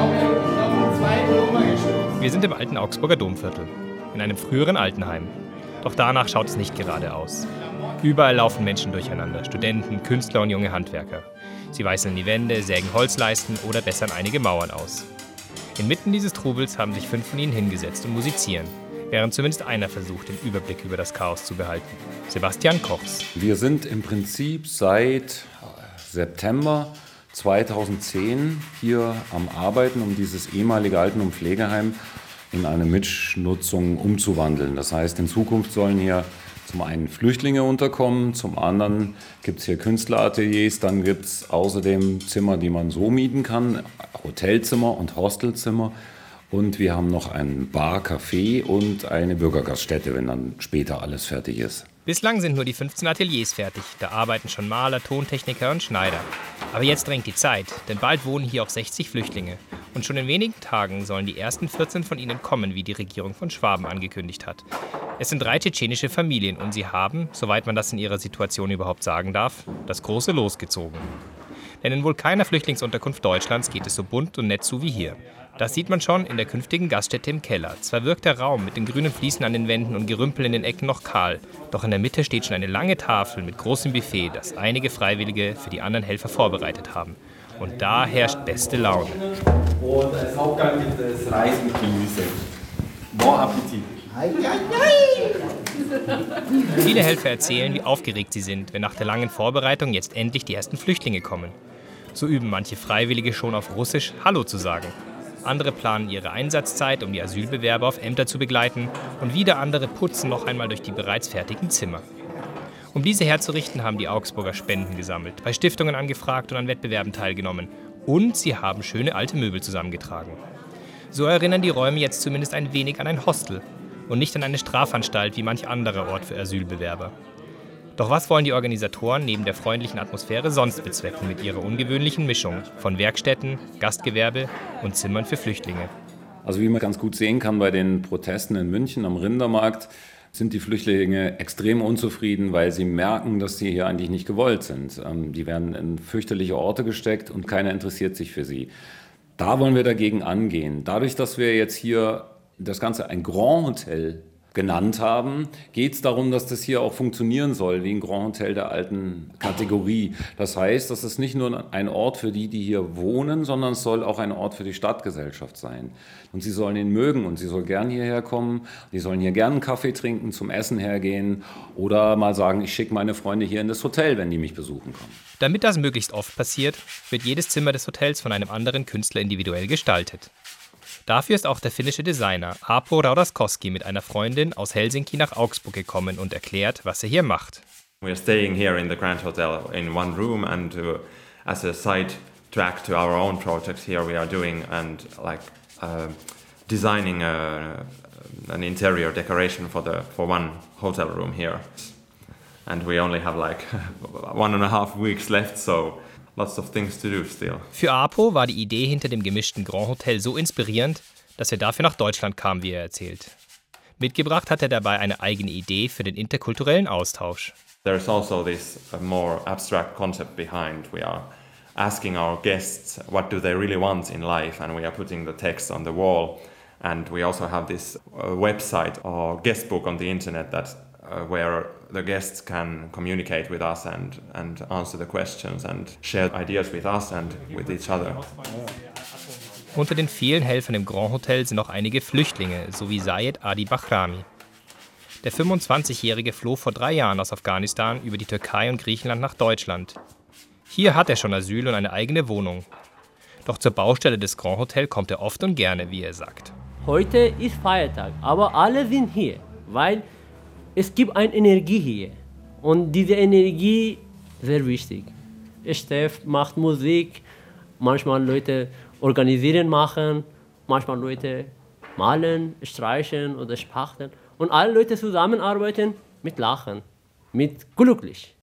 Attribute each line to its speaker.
Speaker 1: Wir sind im alten Augsburger Domviertel, in einem früheren Altenheim. Doch danach schaut es nicht gerade aus. Überall laufen Menschen durcheinander, Studenten, Künstler und junge Handwerker. Sie weißeln die Wände, sägen Holzleisten oder bessern einige Mauern aus. Inmitten dieses Trubels haben sich 5 von ihnen hingesetzt und musizieren, während zumindest einer versucht, den Überblick über das Chaos zu behalten. Sebastian Kochs.
Speaker 2: Wir sind im Prinzip seit September 2010 hier am Arbeiten, um dieses ehemalige Alten- und Pflegeheim in eine Mitnutzung umzuwandeln. Das heißt, in Zukunft sollen hier zum einen Flüchtlinge unterkommen, zum anderen gibt es hier Künstlerateliers, dann gibt es außerdem Zimmer, die man so mieten kann, Hotelzimmer und Hostelzimmer. Und wir haben noch ein Bar, Café und eine Bürgergaststätte, wenn dann später alles fertig ist.
Speaker 1: Bislang sind nur die 15 Ateliers fertig. Da arbeiten schon Maler, Tontechniker und Schneider. Aber jetzt drängt die Zeit, denn bald wohnen hier auch 60 Flüchtlinge. Und schon in wenigen Tagen sollen die ersten 14 von ihnen kommen, wie die Regierung von Schwaben angekündigt hat. Es sind 3 tschetschenische Familien und sie haben, soweit man das in ihrer Situation überhaupt sagen darf, das große Los gezogen. Denn in wohl keiner Flüchtlingsunterkunft Deutschlands geht es so bunt und nett zu wie hier. Das sieht man schon in der künftigen Gaststätte im Keller. Zwar wirkt der Raum mit den grünen Fliesen an den Wänden und Gerümpel in den Ecken noch kahl, doch in der Mitte steht schon eine lange Tafel mit großem Buffet, das einige Freiwillige für die anderen Helfer vorbereitet haben. Und da herrscht beste Laune.
Speaker 3: Und als Hauptgang gibt es Reis mit Gemüse. Bon Appetit!
Speaker 1: Viele Helfer erzählen, wie aufgeregt sie sind, wenn nach der langen Vorbereitung jetzt endlich die ersten Flüchtlinge kommen. So üben manche Freiwillige schon auf Russisch Hallo zu sagen. Andere planen ihre Einsatzzeit, um die Asylbewerber auf Ämter zu begleiten, und wieder andere putzen noch einmal durch die bereits fertigen Zimmer. Um diese herzurichten, haben die Augsburger Spenden gesammelt, bei Stiftungen angefragt und an Wettbewerben teilgenommen. Und sie haben schöne alte Möbel zusammengetragen. So erinnern die Räume jetzt zumindest ein wenig an ein Hostel und nicht an eine Strafanstalt wie manch anderer Ort für Asylbewerber. Doch was wollen die Organisatoren neben der freundlichen Atmosphäre sonst bezwecken mit ihrer ungewöhnlichen Mischung von Werkstätten, Gastgewerbe und Zimmern für Flüchtlinge?
Speaker 2: Also wie man ganz gut sehen kann bei den Protesten in München am Rindermarkt, sind die Flüchtlinge extrem unzufrieden, weil sie merken, dass sie hier eigentlich nicht gewollt sind. Die werden in fürchterliche Orte gesteckt und keiner interessiert sich für sie. Da wollen wir dagegen angehen. Dadurch, dass wir jetzt hier das Ganze ein Grand Hotel genannt haben, geht es darum, dass das hier auch funktionieren soll, wie ein Grand Hotel der alten Kategorie. Das heißt, das ist nicht nur ein Ort für die, die hier wohnen, sondern es soll auch ein Ort für die Stadtgesellschaft sein. Und sie sollen ihn mögen und sie soll gern hierher kommen. Die sollen hier gern einen Kaffee trinken, zum Essen hergehen oder mal sagen, ich schicke meine Freunde hier in das Hotel, wenn die mich besuchen kommen.
Speaker 1: Damit das möglichst oft passiert, wird jedes Zimmer des Hotels von einem anderen Künstler individuell gestaltet. Dafür ist auch der finnische Designer Aapo Rautaskoski mit einer Freundin aus Helsinki nach Augsburg gekommen und erklärt, was er hier macht.
Speaker 4: We are staying here in the Grand Hotel in one room and as a side track to our own projects here we are doing and designing an interior decoration for one hotel room here. And we only have 1.5 weeks left, so lots of things to do still.
Speaker 1: Für Aapo war die Idee hinter dem gemischten Grand Hotel so inspirierend, dass er dafür nach Deutschland kam, wie er erzählt. Mitgebracht hat er dabei eine eigene Idee für den interkulturellen Austausch.
Speaker 4: There's also this more abstract concept behind. We are asking our guests what do they really want in life, and we are putting the text on the wall. And we also have this website or guest book on the internet where the guests can communicate with us and answer the questions and share ideas with us and with each other.
Speaker 1: Unter den vielen Helfern im Grand Hotel sind auch einige Flüchtlinge, so wie Sayed Adi Bahrami. Der 25-Jährige floh vor 3 Jahren aus Afghanistan über die Türkei und Griechenland nach Deutschland. Hier hat er schon Asyl und eine eigene Wohnung. Doch zur Baustelle des Grand Hotel kommt er oft und gerne, wie er sagt.
Speaker 5: Heute ist Feiertag, aber alle sind hier, weil es gibt eine Energie hier und diese Energie ist sehr wichtig. Steff macht Musik, manchmal Leute organisieren machen, manchmal Leute malen, streichen oder spachteln und alle Leute zusammenarbeiten mit Lachen, mit glücklich.